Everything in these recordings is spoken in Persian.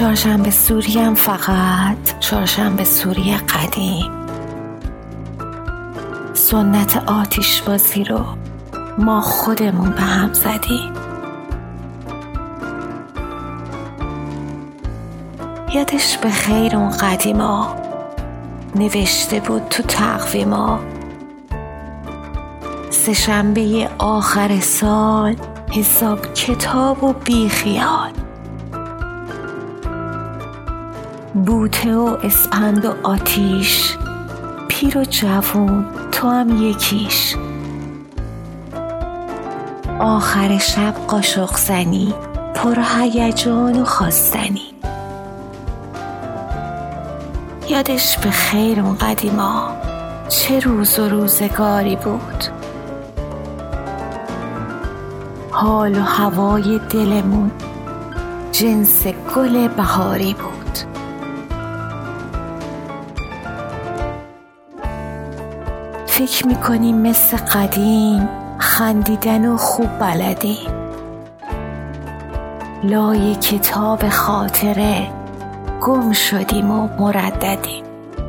چهارشنبه سوریم فقط چهارشنبه سوری قدیم. سنت آتش بازی رو ما خودمون به هم زدیم. یادش به خیر اون قدیما نوشته بود تو تقویما، سه شنبه آخر سال حساب کتاب و بی خیال. بوته و اسپند و آتیش، پیر و جوون تو هم یکیش. آخر شب قاشق زنی، پر هیجان و خواستنی. یادش به خیر اون قدیما چه روز و روزگاری بود. حال و هوای دلمون جنس گل بهاری بود. فکر میکنیم مثل قدیم خندیدن و خوب بلدیم. لای کتاب خاطره گم شدیم و مرددیم.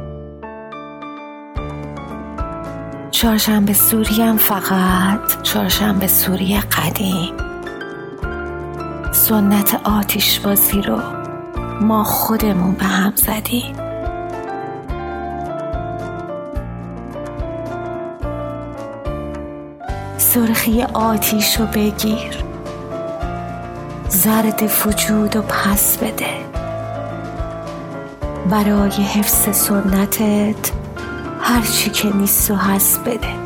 چهارشنبه سوریم فقط چهارشنبه سوری قدیم. سنت آتش بازی رو ما خودمون به هم زدیم. سرخی آتیش رو بگیر، زرد وجود و پس بده. برای حفظ سنتت هرچی که نیست و هست بده.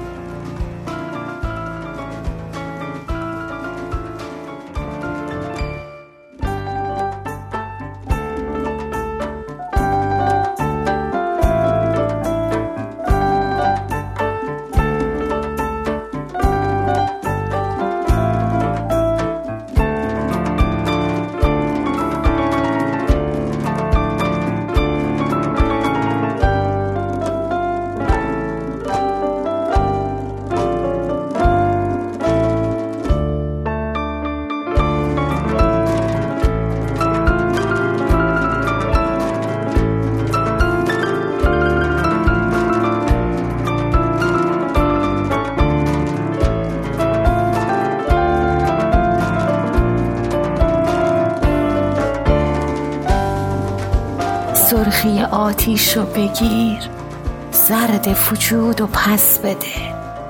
سرخی آتیش رو بگیر، زرد وجود و پس بده.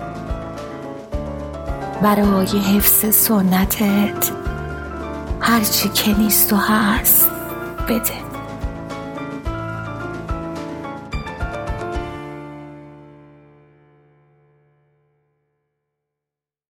برای حفظ سنتت هرچی که نیست و هست بده.